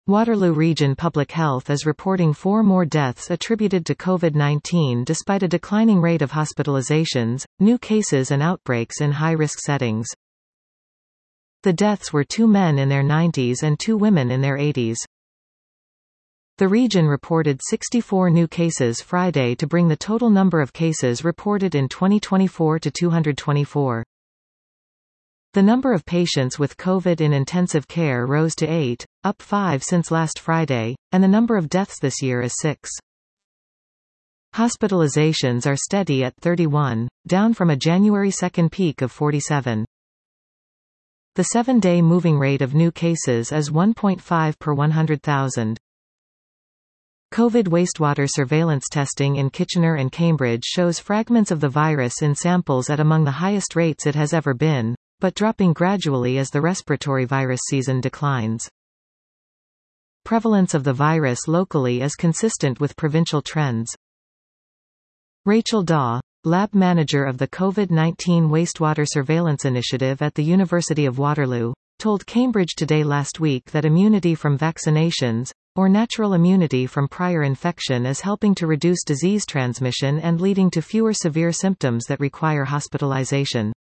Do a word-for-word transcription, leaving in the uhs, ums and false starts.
Waterloo Region Public Health is reporting four more deaths attributed to COVID nineteen despite a declining rate of hospitalizations, new cases and outbreaks in high-risk settings. The deaths were two men in their nineties and two women in their eighties. The region reported sixty-four new cases Friday to bring the total number of cases reported in twenty twenty-four to two hundred twenty-four. The number of patients with COVID in intensive care rose to eight, up five since last Friday, and the number of deaths this year is six. Hospitalizations are steady at thirty-one, down from a January second peak of forty-seven. The seven-day moving rate of new cases is one point five per one hundred thousand. COVID wastewater surveillance testing in Kitchener and Cambridge shows fragments of the virus in samples at among the highest rates it has ever been, but dropping gradually as the respiratory virus season declines. Prevalence of the virus locally is consistent with provincial trends. Rachel Daw, lab manager of the COVID nineteen Wastewater Surveillance Initiative at the University of Waterloo, told Cambridge Today last week that immunity from vaccinations, or natural immunity from prior infection, is helping to reduce disease transmission and leading to fewer severe symptoms that require hospitalization.